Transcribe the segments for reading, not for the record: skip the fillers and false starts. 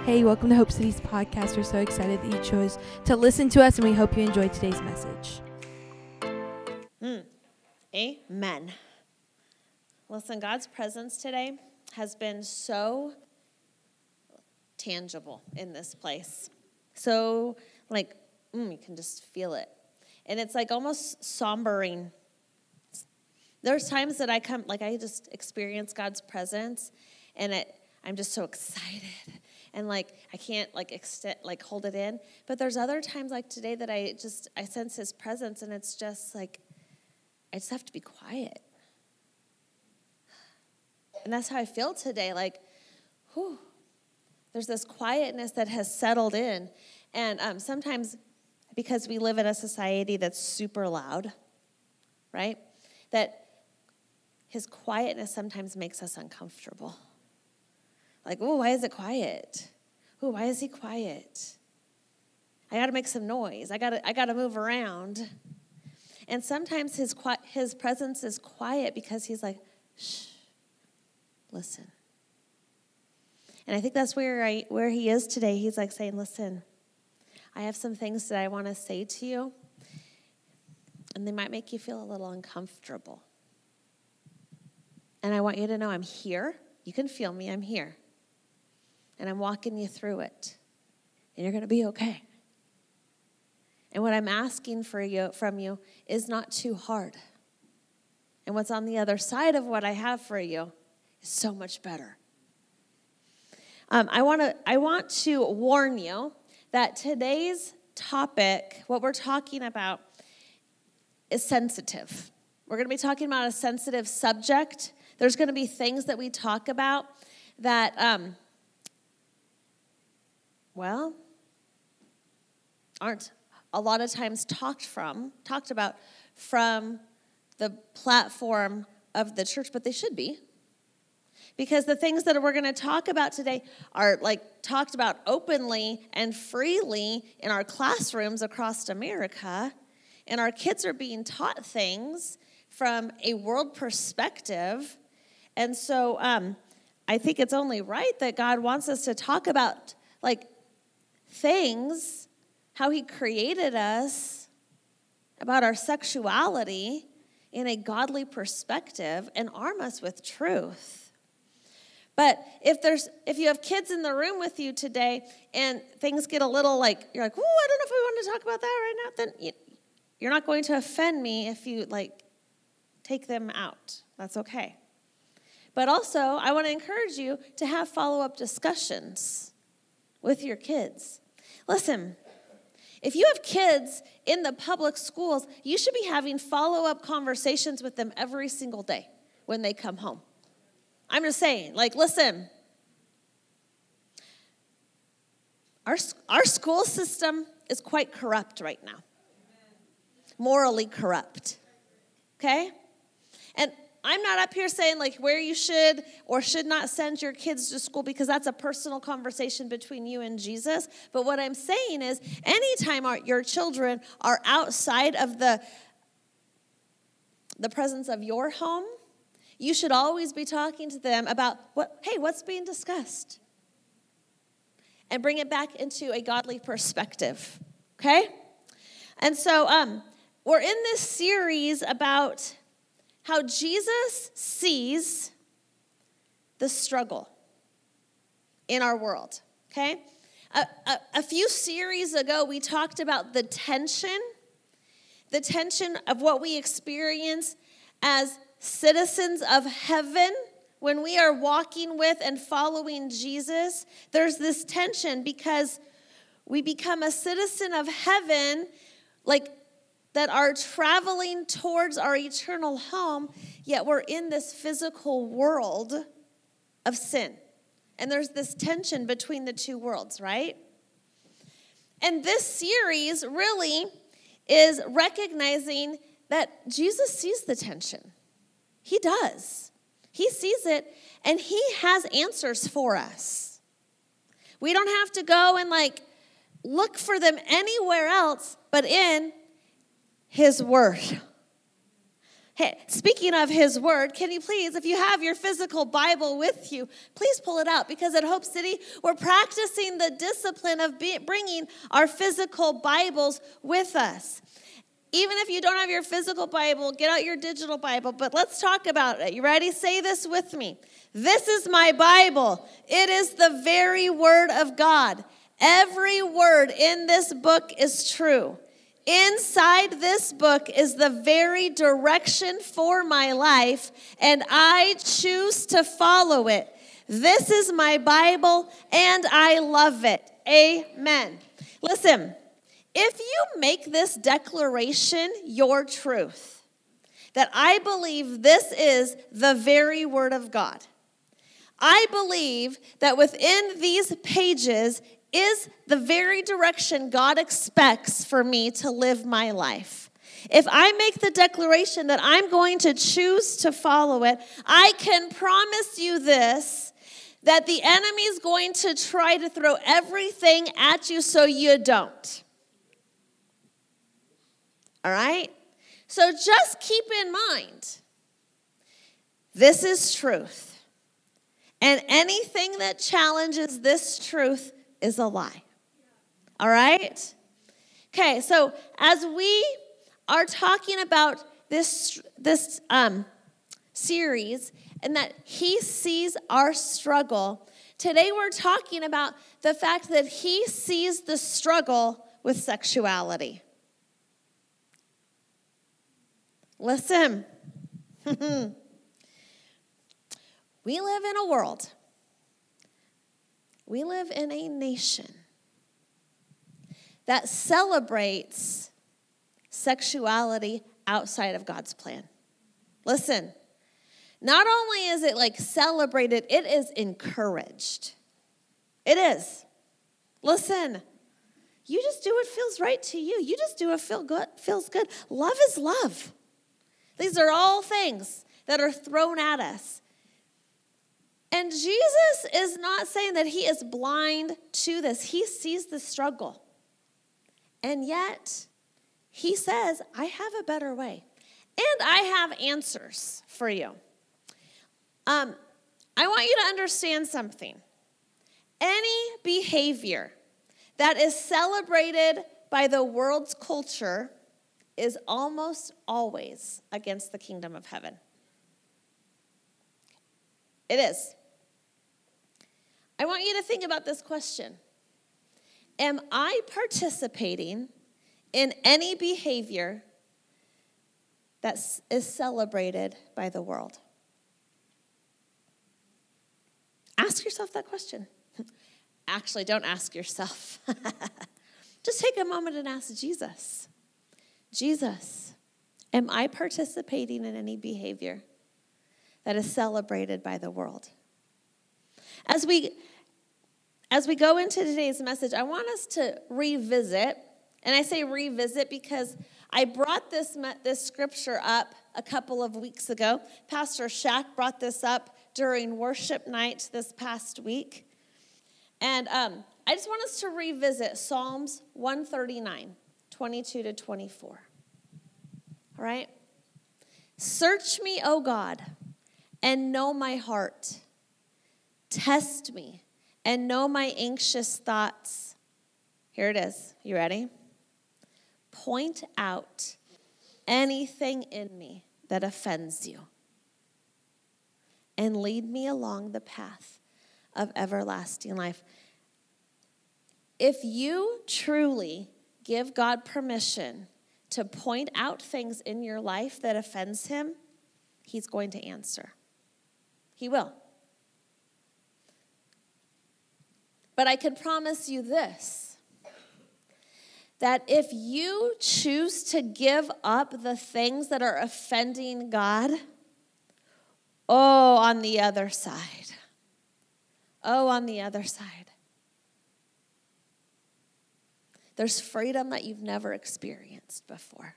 Hey, welcome to Hope City's podcast. We're so excited that you chose to listen to us, and we hope you enjoyed today's message. Amen. Listen, God's presence today has been so tangible in this place. So, you can just feel it. And it's like almost sombering. There's times that I just experience God's presence, and I'm just so excited. And I can't hold it in. But there's other times like today that I sense his presence, and it's just like, I just have to be quiet. And that's how I feel today. There's this quietness that has settled in. And sometimes because we live in a society that's super loud, right? That his quietness sometimes makes us uncomfortable. Why is it quiet? Why is he quiet? I got to make some noise. I got to move around. And sometimes his presence is quiet because he's like, shh, listen. And I think that's where he is today. He's like saying, listen, I have some things that I want to say to you, and they might make you feel a little uncomfortable. And I want you to know I'm here. You can feel me. I'm here. And I'm walking you through it. And you're going to be okay. And what I'm asking from you is not too hard. And what's on the other side of what I have for you is so much better. I want to warn you that today's topic, what we're talking about, is sensitive. We're going to be talking about a sensitive subject. There's going to be things that we talk about that, aren't a lot of times talked about from the platform of the church, but they should be. Because the things that we're going to talk about today are talked about openly and freely in our classrooms across America. And our kids are being taught things from a world perspective. And so I think it's only right that God wants us to talk about things, how he created us, about our sexuality in a godly perspective, and arm us with truth. But if you have kids in the room with you today and things get a little you're like, I don't know if we want to talk about that right now, then you're not going to offend me if you take them out. That's okay. But also, I want to encourage you to have follow-up discussions with your kids. Listen, if you have kids in the public schools, you should be having follow-up conversations with them every single day when they come home. I'm just saying, listen, our school system is quite corrupt right now. Morally corrupt. Okay? And I'm not up here saying where you should or should not send your kids to school, because that's a personal conversation between you and Jesus. But what I'm saying is anytime your children are outside of the presence of your home, you should always be talking to them about what's being discussed, and bring it back into a godly perspective. Okay? And so we're in this series about how Jesus sees the struggle in our world, okay? A few series ago, we talked about the tension of what we experience as citizens of heaven when we are walking with and following Jesus. There's this tension because we become a citizen of heaven, that are traveling towards our eternal home, yet we're in this physical world of sin. And there's this tension between the two worlds, right? And this series really is recognizing that Jesus sees the tension. He does. He sees it, and he has answers for us. We don't have to go and look for them anywhere else but in his word. Hey, speaking of his word, can you please, if you have your physical Bible with you, please pull it out, because at Hope City, we're practicing the discipline of bringing our physical Bibles with us. Even if you don't have your physical Bible, get out your digital Bible, but let's talk about it. You ready? Say this with me. This is my Bible. It is the very word of God. Every word in this book is true. Inside this book is the very direction for my life, and I choose to follow it. This is my Bible, and I love it. Amen. Listen, if you make this declaration your truth, that I believe this is the very word of God, I believe that within these pages is the very direction God expects for me to live my life. If I make the declaration that I'm going to choose to follow it, I can promise you this, that the enemy is going to try to throw everything at you so you don't. All right? So just keep in mind, this is truth. And anything that challenges this truth is a lie. All right? Okay, so as we are talking about this series, and that he sees our struggle, today we're talking about the fact that he sees the struggle with sexuality. Listen. We live in a world. We live in a nation that celebrates sexuality outside of God's plan. Listen, not only is it like celebrated, it is encouraged. It is. Listen, you just do what feels right to you. You just do what feels good. Love is love. These are all things that are thrown at us. And Jesus is not saying that he is blind to this. He sees the struggle. And yet, he says, I have a better way. And I have answers for you. I want you to understand something. Any behavior that is celebrated by the world's culture is almost always against the kingdom of heaven. It is. I want you to think about this question. Am I participating in any behavior that is celebrated by the world? Ask yourself that question. Actually, don't ask yourself. Just take a moment and ask Jesus. Jesus, am I participating in any behavior that is celebrated by the world? As we go into today's message, I want us to revisit, and I say revisit because I brought this scripture up a couple of weeks ago. Pastor Shaq brought this up during worship night this past week. And I just want us to revisit Psalms 139, 22 to 24. All right? Search me, O God, and know my heart. Test me and know my anxious thoughts. Here it is. You ready? Point out anything in me that offends you, and lead me along the path of everlasting life. If you truly give God permission to point out things in your life that offends him, he's going to answer. He will. But I can promise you this, that if you choose to give up the things that are offending God, on the other side. On the other side. There's freedom that you've never experienced before.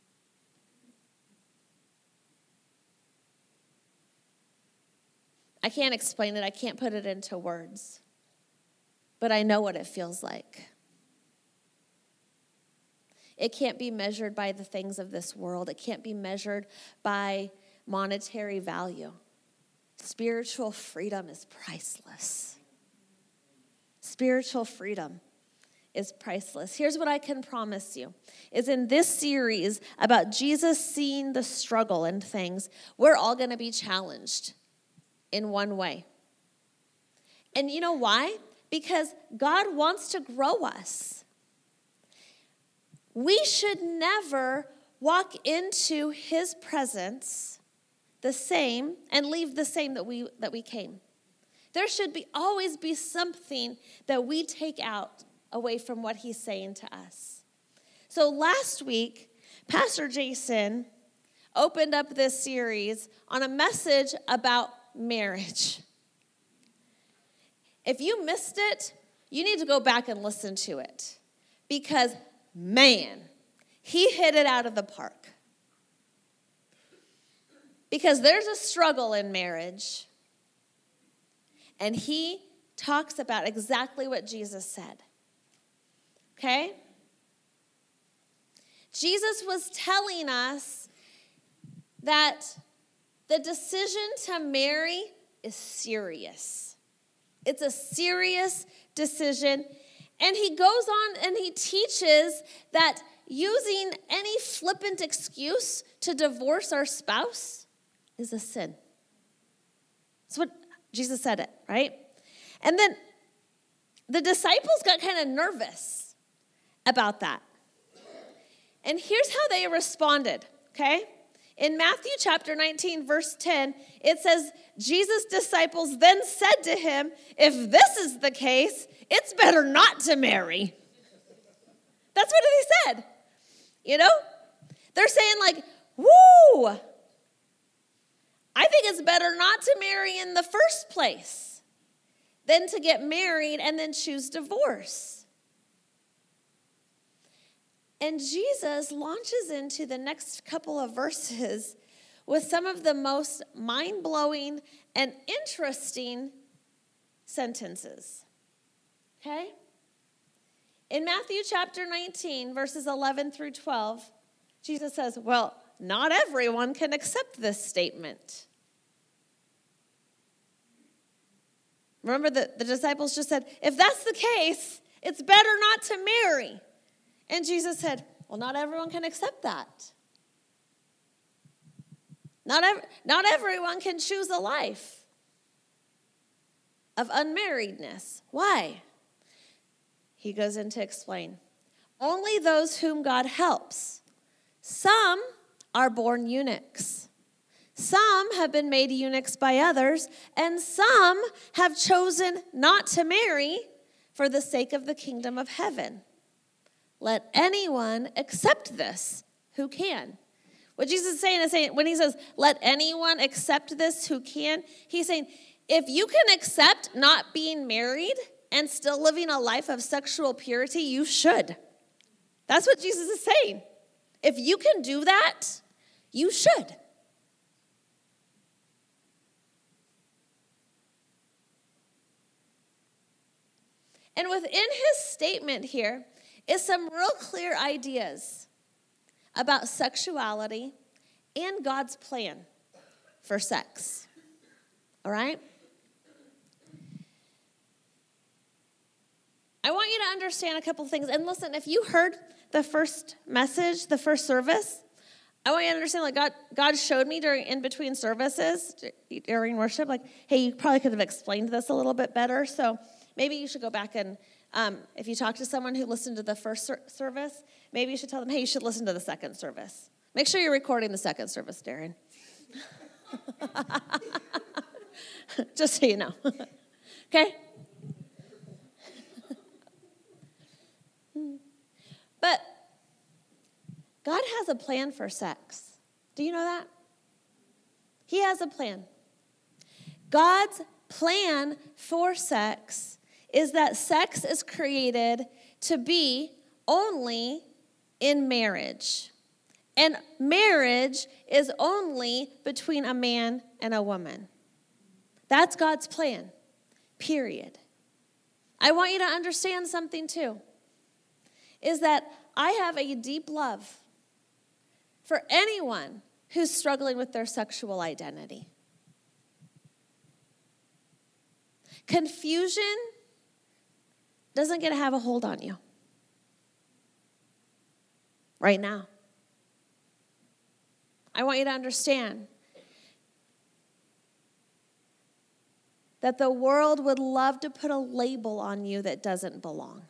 I can't explain it. I can't put it into words. But I know what it feels like. It can't be measured by the things of this world. It can't be measured by monetary value. Spiritual freedom is priceless. Spiritual freedom is priceless. Here's what I can promise you, is in this series about Jesus seeing the struggle and things, we're all going to be challenged in one way. And you know why? Because God wants to grow us. We should never walk into his presence the same and leave the same that we came. There should always be something that we take out away from what he's saying to us. So last week, Pastor Jason opened up this series on a message about marriage. If you missed it, you need to go back and listen to it. Because, man, he hit it out of the park. Because there's a struggle in marriage. And he talks about exactly what Jesus said. Okay? Jesus was telling us that the decision to marry is serious. It's a serious decision. And he goes on and he teaches that using any flippant excuse to divorce our spouse is a sin. That's what Jesus said it, right? And then the disciples got kind of nervous about that. And here's how they responded, okay? In Matthew chapter 19, verse 10, it says, Jesus' disciples then said to him, if this is the case, it's better not to marry. That's what they said. You know? They're saying like, woo, I think it's better not to marry in the first place than to get married and then choose divorce. And Jesus launches into the next couple of verses with some of the most mind-blowing and interesting sentences. Okay? In Matthew chapter 19, verses 11 through 12, Jesus says, well, not everyone can accept this statement. Remember, the disciples just said, if that's the case, it's better not to marry. And Jesus said, well, not everyone can accept that. Not everyone can choose a life of unmarriedness. Why? He goes in to explain. Only those whom God helps. Some are born eunuchs. Some have been made eunuchs by others, and some have chosen not to marry for the sake of the kingdom of heaven. Let anyone accept this who can. What Jesus is saying when he says, let anyone accept this who can, he's saying, if you can accept not being married and still living a life of sexual purity, you should. That's what Jesus is saying. If you can do that, you should. And within his statement here is some real clear ideas about sexuality and God's plan for sex. All right? I want you to understand a couple things. And listen, if you heard the first message, the first service, I want you to understand, like God showed me in between services, during worship, like, hey, you probably could have explained this a little bit better. So maybe you should go back and, if you talk to someone who listened to the first service, maybe you should tell them, hey, you should listen to the second service. Make sure you're recording the second service, Darren. Just so you know. Okay? But God has a plan for sex. Do you know that? He has a plan. God's plan for sex is that sex is created to be only in marriage. And marriage is only between a man and a woman. That's God's plan, period. I want you to understand something too. is that I have a deep love for anyone who's struggling with their sexual identity. Confusion doesn't get to have a hold on you right now. I want you to understand that the world would love to put a label on you that doesn't belong.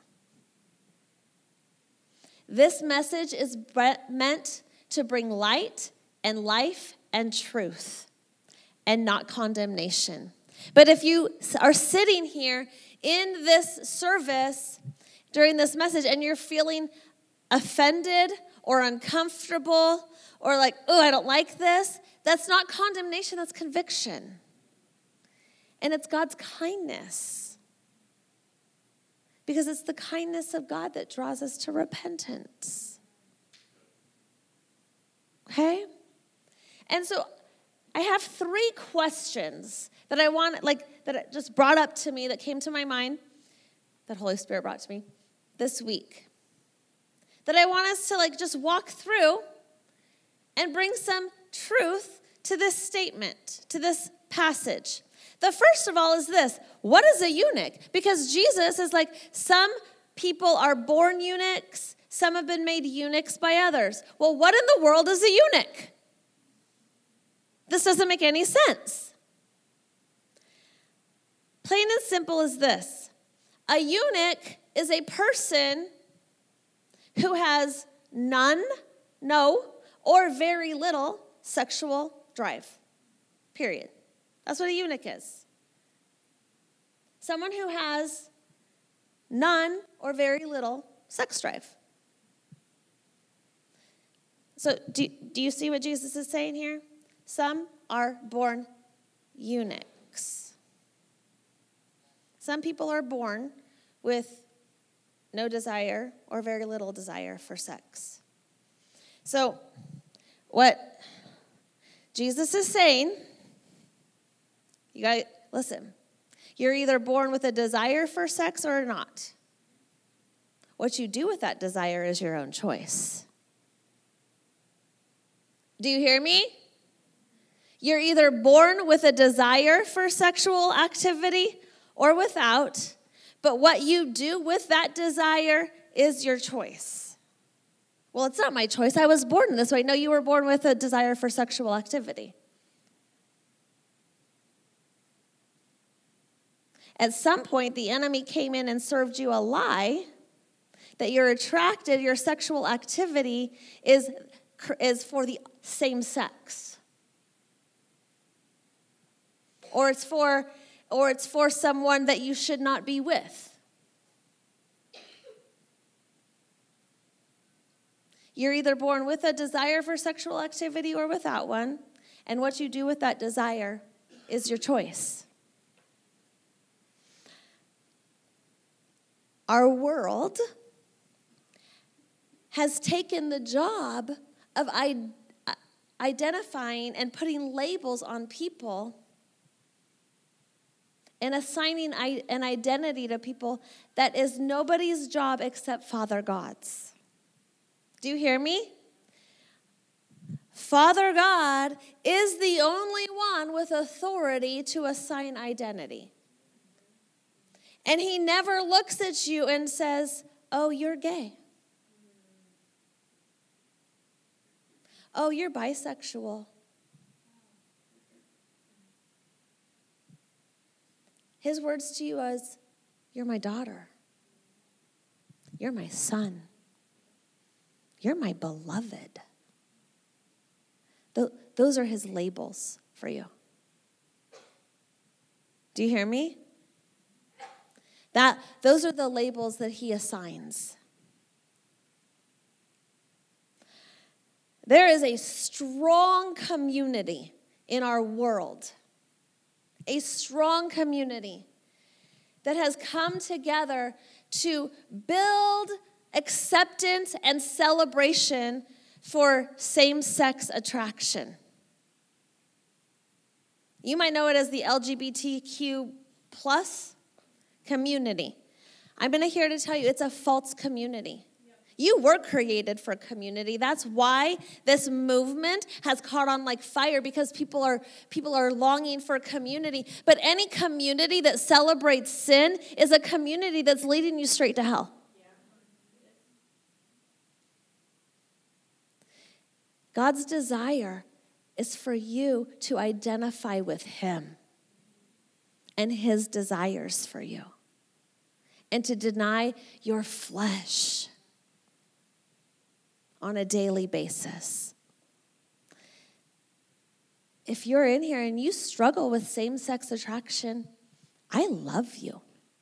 This message is meant to bring light and life and truth and not condemnation. But if you are sitting here in this service during this message and you're feeling offended or uncomfortable or like, oh, I don't like this, that's not condemnation, that's conviction. And it's God's kindness. Because it's the kindness of God that draws us to repentance. Okay? And so I have 3 questions that I want, that just brought up to me, that came to my mind, that Holy Spirit brought to me this week. That I want us to just walk through and bring some truth to this statement, to this passage. The first of all is this: what is a eunuch? Because Jesus is like, some people are born eunuchs, some have been made eunuchs by others. Well, what in the world is a eunuch? This doesn't make any sense. Plain and simple is this: a eunuch is a person who has none, no, or very little sexual drive. Period. That's what a eunuch is. Someone who has none or very little sex drive. So do you see what Jesus is saying here? Some are born eunuchs. Some people are born with no desire or very little desire for sex. So what Jesus is saying, you got to listen. You're either born with a desire for sex or not. What you do with that desire is your own choice. Do you hear me? You're either born with a desire for sexual activity or without, but what you do with that desire is your choice. Well, it's not my choice. I was born this way. No, you were born with a desire for sexual activity. At some point, the enemy came in and served you a lie that you're attracted, your sexual activity is for the same sex. Or it's for someone that you should not be with. You're either born with a desire for sexual activity or without one, and what you do with that desire is your choice. Our world has taken the job of identifying and putting labels on people and assigning an identity to people that is nobody's job except Father God's. Do you hear me? Father God is the only one with authority to assign identity. And he never looks at you and says, oh, you're gay. Oh, you're bisexual. His words to you is, you're my daughter. You're my son. You're my beloved. Those are his labels for you. Do you hear me? Those are the labels that he assigns. There is a strong community in our world, a strong community that has come together to build acceptance and celebration for same-sex attraction. You might know it as the LGBTQ plus community. I'm here to tell you it's a false community. You were created for community. That's why this movement has caught on like fire, because people are longing for community. But any community that celebrates sin is a community that's leading you straight to hell. God's desire is for you to identify with him and his desires for you, and to deny your flesh on a daily basis. If you're in here and you struggle with same-sex attraction, I love you.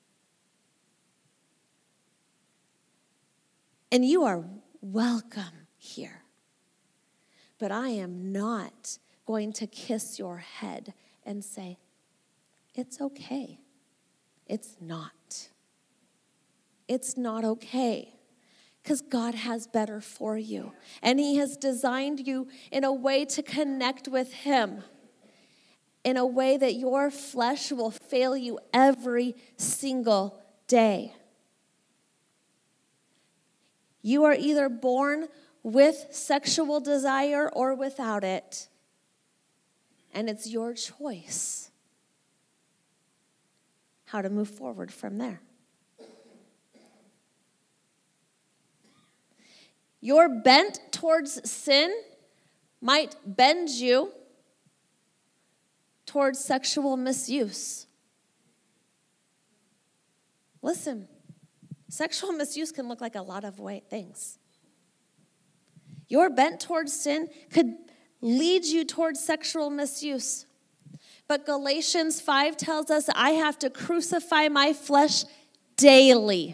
And you are welcome here. But I am not going to kiss your head and say, it's okay. It's not. It's not okay. Because God has better for you. And he has designed you in a way to connect with him, in a way that your flesh will fail you every single day. You are either born with sexual desire or without it. And it's your choice how to move forward from there. Your bent towards sin might bend you towards sexual misuse. Listen, sexual misuse can look like a lot of things. Your bent towards sin could lead you towards sexual misuse. But Galatians 5 tells us I have to crucify my flesh daily.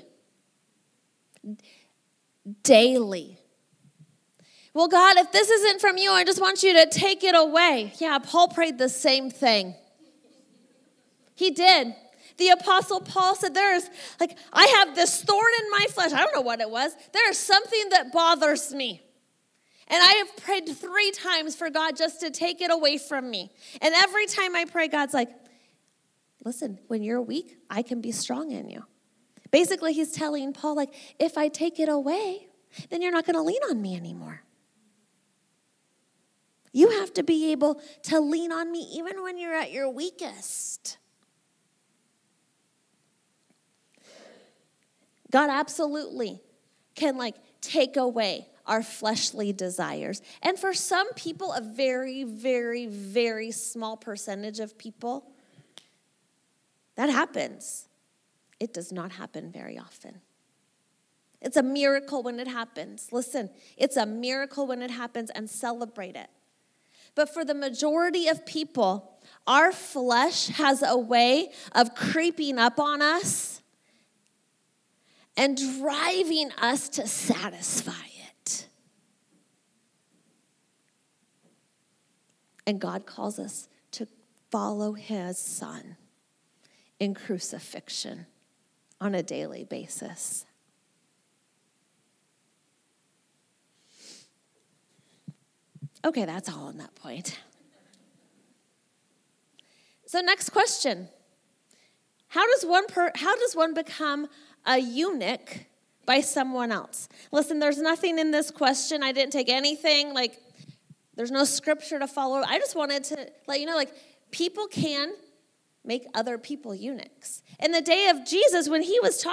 Daily. Well, God, if this isn't from you, I just want you to take it away. Yeah, Paul prayed the same thing. He did. The Apostle Paul said, I have this thorn in my flesh. I don't know what it was. There's something that bothers me. And I have prayed 3 times for God just to take it away from me. And every time I pray, God's like, listen, when you're weak, I can be strong in you. Basically, he's telling Paul, if I take it away, then you're not going to lean on me anymore. You have to be able to lean on me even when you're at your weakest. God absolutely can take away our fleshly desires. And for some people, a very, very, very small percentage of people, that happens. It does not happen very often. It's a miracle when it happens. Listen, it's a miracle when it happens, and celebrate it. But for the majority of people, our flesh has a way of creeping up on us and driving us to satisfy it. And God calls us to follow his Son in crucifixion on a daily basis. Okay, that's all on that point. So next question. How does one become a eunuch by someone else? Listen, there's nothing in this question. I didn't take anything. There's no scripture to follow. I just wanted to let you know, people can make other people eunuchs. In the day of Jesus, when he was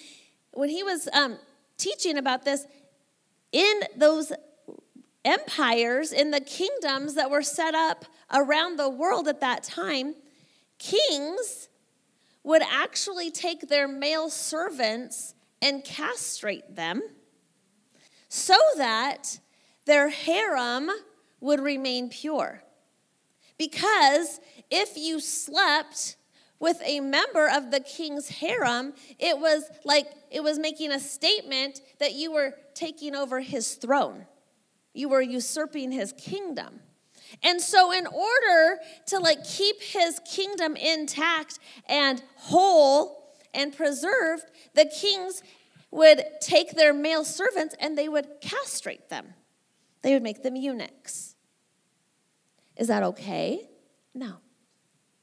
teaching about this, in those empires, in the kingdoms that were set up around the world at that time, kings would actually take their male servants and castrate them so that their harem would remain pure. Because if you slept with a member of the king's harem, it was making a statement that you were taking over his throne. You were usurping his kingdom. And so in order to keep his kingdom intact and whole and preserved, the kings would take their male servants and they would castrate them. They would make them eunuchs. Is that okay? No.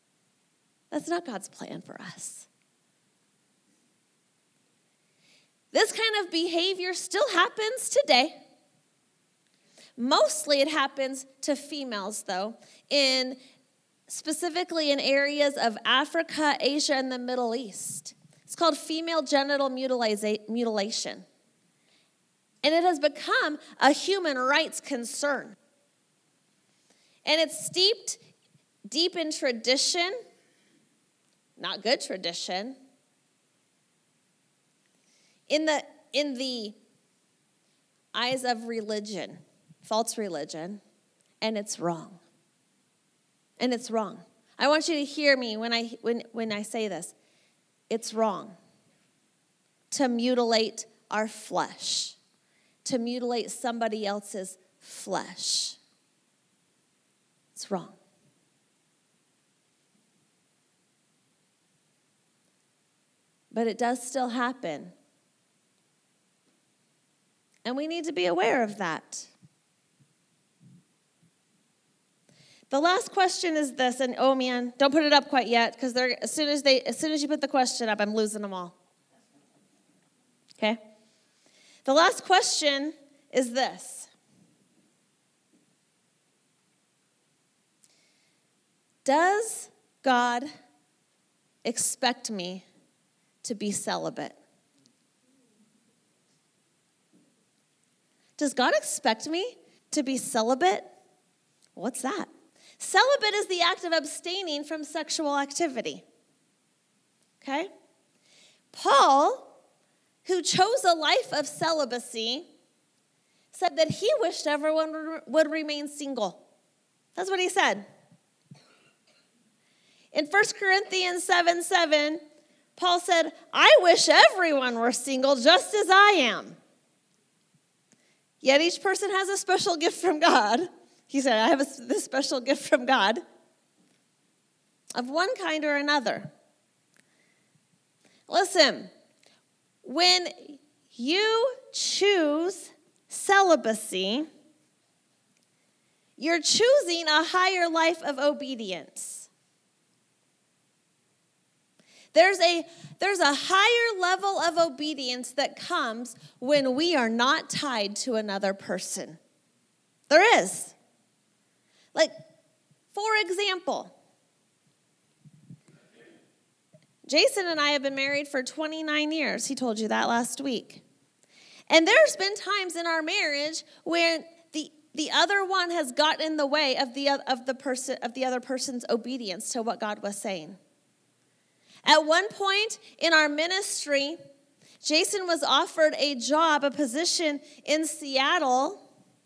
That's not God's plan for us. This kind of behavior still happens today. Mostly it happens to females, though, specifically in areas of Africa, Asia, and the Middle East. It's called female genital mutilation. And it has become a human rights concern. And it's steeped deep in tradition, not good tradition, in the eyes of religion, false religion, and it's wrong. And it's wrong. I want you to hear me when I say this. It's wrong to mutilate our flesh, to mutilate somebody else's flesh. It's wrong. But it does still happen. And we need to be aware of that. The last question is this, and oh man, don't put it up quite yet, because as soon as you put the question up, I'm losing them all. Okay? The last question is this. Does God expect me to be celibate? Does God expect me to be celibate? What's that? Celibate is the act of abstaining from sexual activity. Okay? Paul, who chose a life of celibacy, said that he wished everyone would remain single. That's what he said. In 1 Corinthians 7:7, Paul said, I wish everyone were single just as I am. Yet each person has a special gift from God. He said, I have this special gift from God of one kind or another. Listen, when you choose celibacy, you're choosing a higher life of obedience. There's a higher level of obedience that comes when we are not tied to another person. There is. Like, for example, Jason and I have been married for 29 years. He told you that last week. And there's been times in our marriage where the other one has gotten in the way of the other person's obedience to what God was saying. At one point in our ministry, Jason was offered a position in Seattle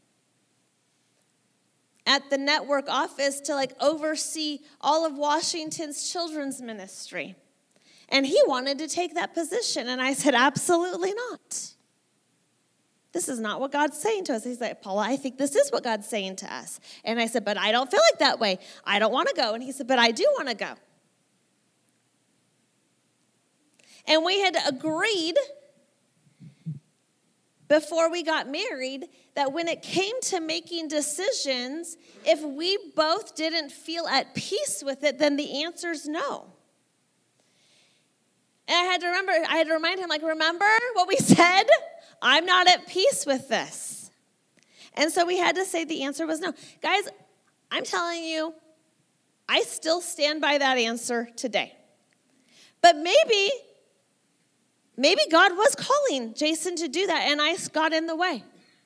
at the network office to oversee all of Washington's children's ministry. And he wanted to take that position. And I said, absolutely not. This is not what God's saying to us. He's like, Paula, I think this is what God's saying to us. And I said, but I don't feel like that way. I don't want to go. And he said, but I do want to go. And we had agreed before we got married that when it came to making decisions, if we both didn't feel at peace with it, then the answer's no. And I had to remind him, remember what we said? I'm not at peace with this. And so we had to say the answer was no. Guys, I'm telling you, I still stand by that answer today. But maybe God was calling Jason to do that, and I got in the way.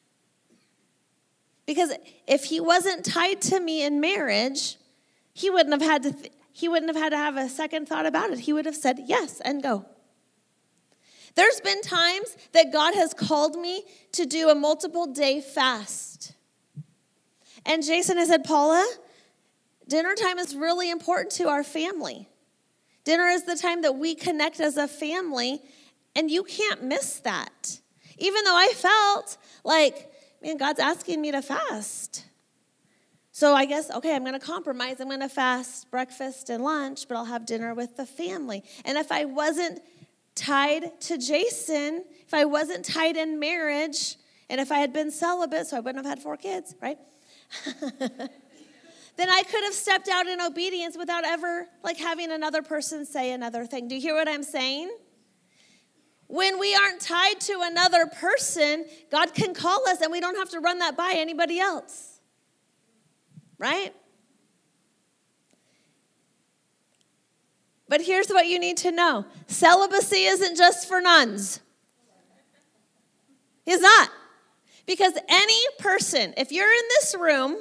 Because if he wasn't tied to me in marriage, he wouldn't have had to have a second thought about it. He would have said yes and go. There's been times that God has called me to do a multiple-day fast. And Jason has said, Paula, dinner time is really important to our family. Dinner is the time that we connect as a family, and you can't miss that. Even though I felt like, man, God's asking me to fast. So I guess, okay, I'm going to compromise. I'm going to fast breakfast and lunch, but I'll have dinner with the family. And if I wasn't tied to Jason, if I wasn't tied in marriage, and if I had been celibate, so I wouldn't have had 4 kids, right? Then I could have stepped out in obedience without ever having another person say another thing. Do you hear what I'm saying? When we aren't tied to another person, God can call us and we don't have to run that by anybody else. Right? But here's what you need to know. Celibacy isn't just for nuns. It's not. Because any person, if you're in this room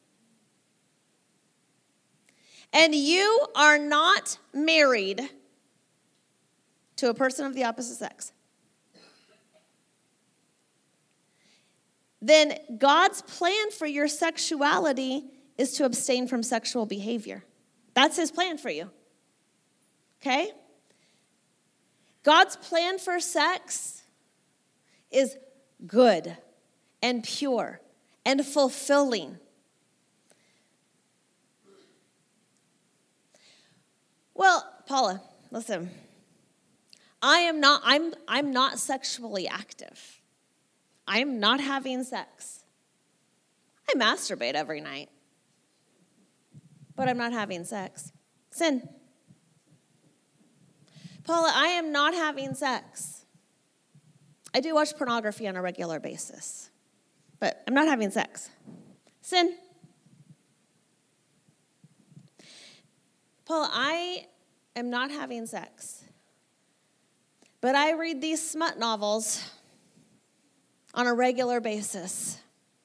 and you are not married to a person of the opposite sex, then God's plan for your sexuality is to abstain from sexual behavior. That's his plan for you. Okay? God's plan for sex is good and pure and fulfilling. Well, Paula, listen. I'm not sexually active. I'm not having sex. I masturbate every night. But I'm not having sex. Sin. Paula, I am not having sex. I do watch pornography on a regular basis. But I'm not having sex. Sin. Paula, I am not having sex. But I read these smut novels on a regular basis.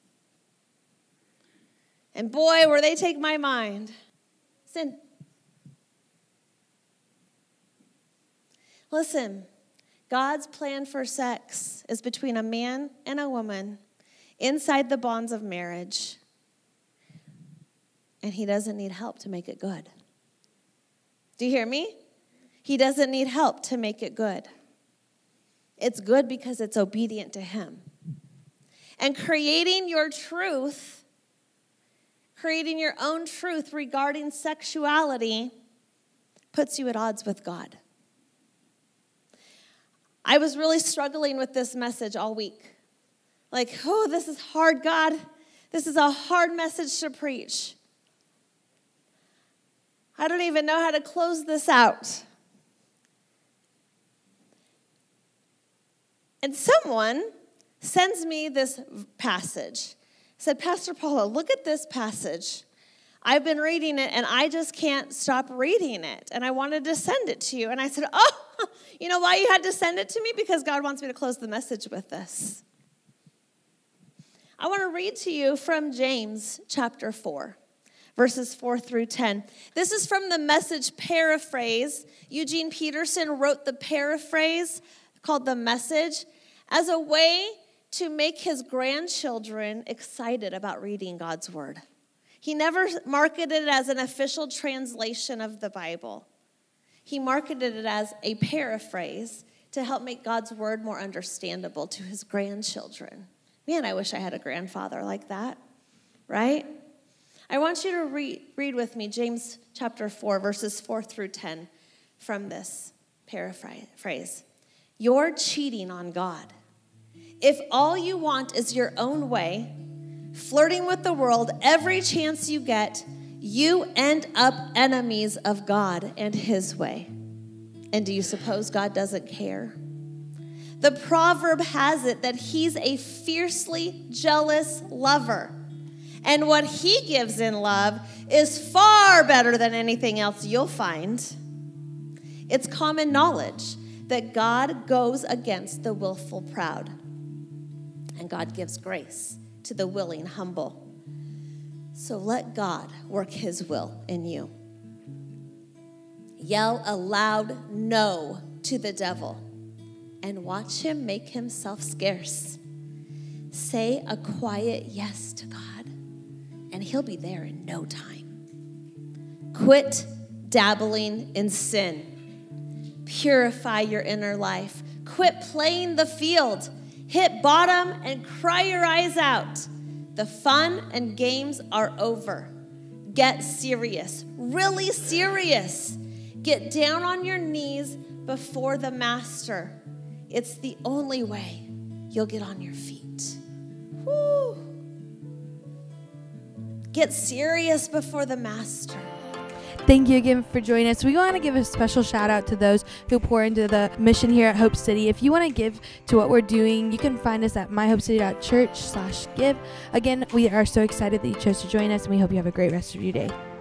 And boy, where they take my mind. Sin. Listen, God's plan for sex is between a man and a woman inside the bonds of marriage. And he doesn't need help to make it good. Do you hear me? He doesn't need help to make it good. It's good because it's obedient to him. And creating your truth, creating your own truth regarding sexuality puts you at odds with God. I was really struggling with this message all week. Like, oh, this is hard, God. This is a hard message to preach. I don't even know how to close this out. And someone sends me this passage. Said, Pastor Paula, look at this passage. I've been reading it, and I just can't stop reading it. And I wanted to send it to you. And I said, oh, you know why you had to send it to me? Because God wants me to close the message with this. I want to read to you from James chapter 4, verses 4 through 10. This is from the Message paraphrase. Eugene Peterson wrote the paraphrase called The Message as a way to make his grandchildren excited about reading God's word. He never marketed it as an official translation of the Bible. He marketed it as a paraphrase to help make God's word more understandable to his grandchildren. Man, I wish I had a grandfather like that, right? I want you to read with me James chapter 4, verses 4 through 10 from this paraphrase. You're cheating on God. If all you want is your own way, flirting with the world every chance you get, you end up enemies of God and his way. And do you suppose God doesn't care? The proverb has it that he's a fiercely jealous lover. And what he gives in love is far better than anything else you'll find. It's common knowledge that God goes against the willful proud. And God gives grace to the willing humble. So let God work his will in you. Yell a loud no to the devil and watch him make himself scarce. Say a quiet yes to God and he'll be there in no time. Quit dabbling in sin. Purify your inner life. Quit playing the field. Hit bottom and cry your eyes out. The fun and games are over. Get serious, really serious. Get down on your knees before the master. It's the only way you'll get on your feet. Woo. Get serious before the master. Thank you again for joining us. We want to give a special shout out to those who pour into the mission here at Hope City. If you want to give to what we're doing, you can find us at myhopecity.church/give. Again, we are so excited that you chose to join us, and we hope you have a great rest of your day.